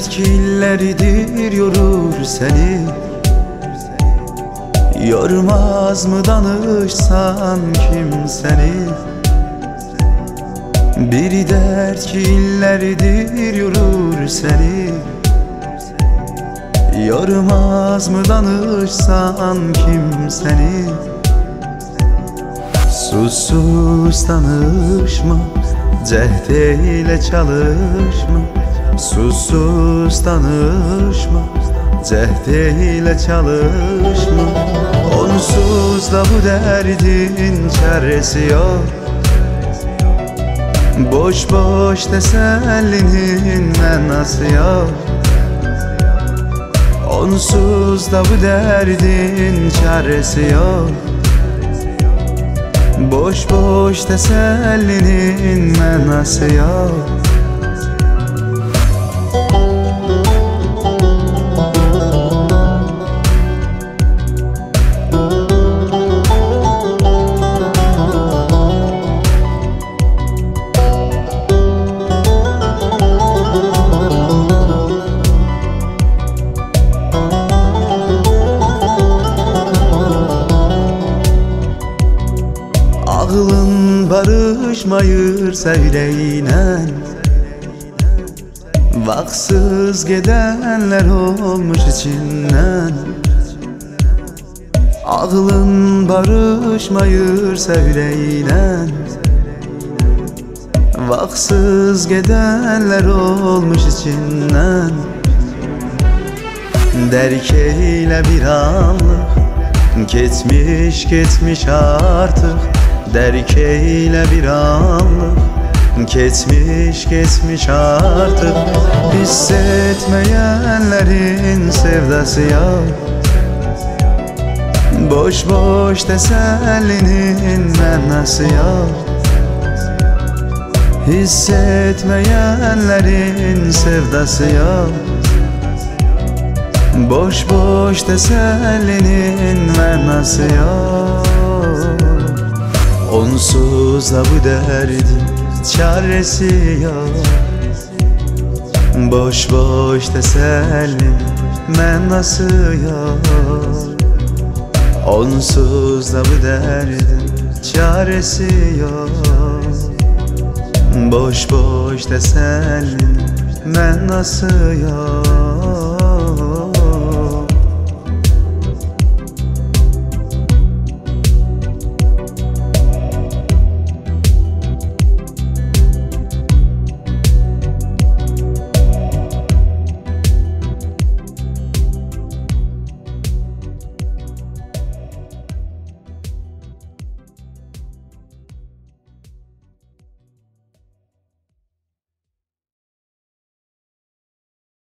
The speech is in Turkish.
dert ki illeridir yorur seni. Yormaz mı danışsan kimseni? Bir dert ki illeridir yorur seni. Yormaz mı danışsan kimseni? Sus danışma, cehd eyle çalışma. Sus danışma, cehd eyle çalışma. Onsuz da bu derdin çaresi yok. Boş boş tesellinin menası yok. Onsuz da bu derdin çaresi yok. Boş boş tesellinin menası yok. Ağlın barışmayır sevreyle. Vaksız gidenler olmuş içinden. Ağlın barışmayır sevreyle. Vaksız gidenler olmuş içinden. Derk eyle bir anlık, geçmiş artık. Derk eyle bir anlık, geçmiş artık. Hissetmeyenlerin sevdası yok. Boş boş tesellinin menası yok. Hissetmeyenlerin sevdası yok. Boş boş tesellinin menası yok. Onsuz da bu derdin çaresi yok. Boş boş tesellinin menası yok. Onsuz da bu derdin çaresi yok. Boş boş tesellinin menası yok.